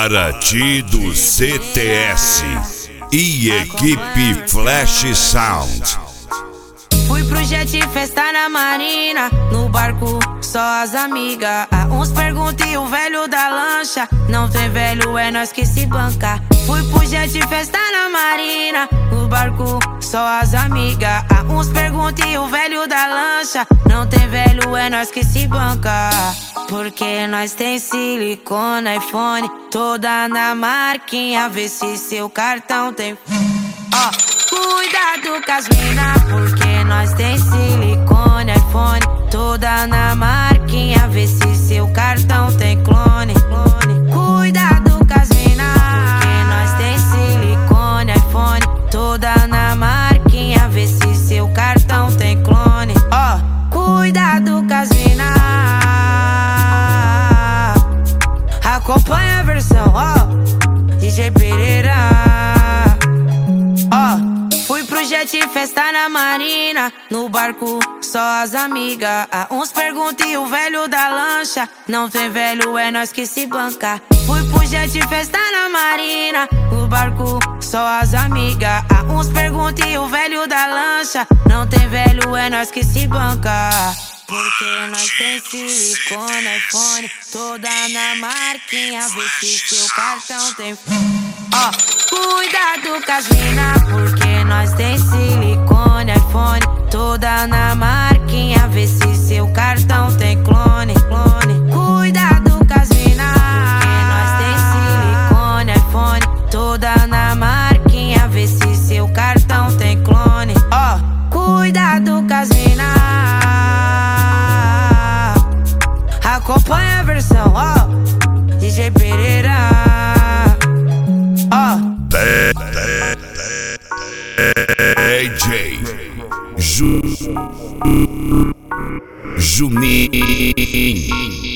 Para ti do CTS e equipe Flash Sound. Fui pro jet festa na marina, no barco só as amigas. Uns perguntam e o velho da lancha, não tem velho, é nós que se banca. Fui pro jet festa na marina, no barco só as amigas. Uns perguntam e o velho da lancha, não tem velho, é nós que se banca. Porque nós tem silicone, iPhone, toda na marquinha, vê se seu cartão tem. Cuidado com as mina, porque nós tem silicone, iPhone, toda na marquinha, vê se seu cartão tem clone. Cuidado com as mina, porque nós tem silicone, iPhone, toda na marquinha, vê se seu cartão tem clone. Cuidado com as mina, acompanha a versão, DJ Pereira. Fui pro jet festa na marina, no barco só as amigas. Uns perguntam e o velho da lancha, não tem velho, é nós que se banca. Fui pro jet festa na marina, no barco só as amigas. Uns perguntam e o velho da lancha, não tem velho, é nós que se banca. Porque nós tem silicone, iPhone, toda na marquinha, vê se seu cartão tem. Cuidado com as mina, porque nós tem silicone, iPhone, toda na marquinha, vê se seu cartão tem clone. Cuidado com as mina, porque nós tem silicone, iPhone, toda na marquinha, vê se seu cartão tem clone. Cuidado com as mina, acompanha a versão, DJ Pereira. DJ Juninho.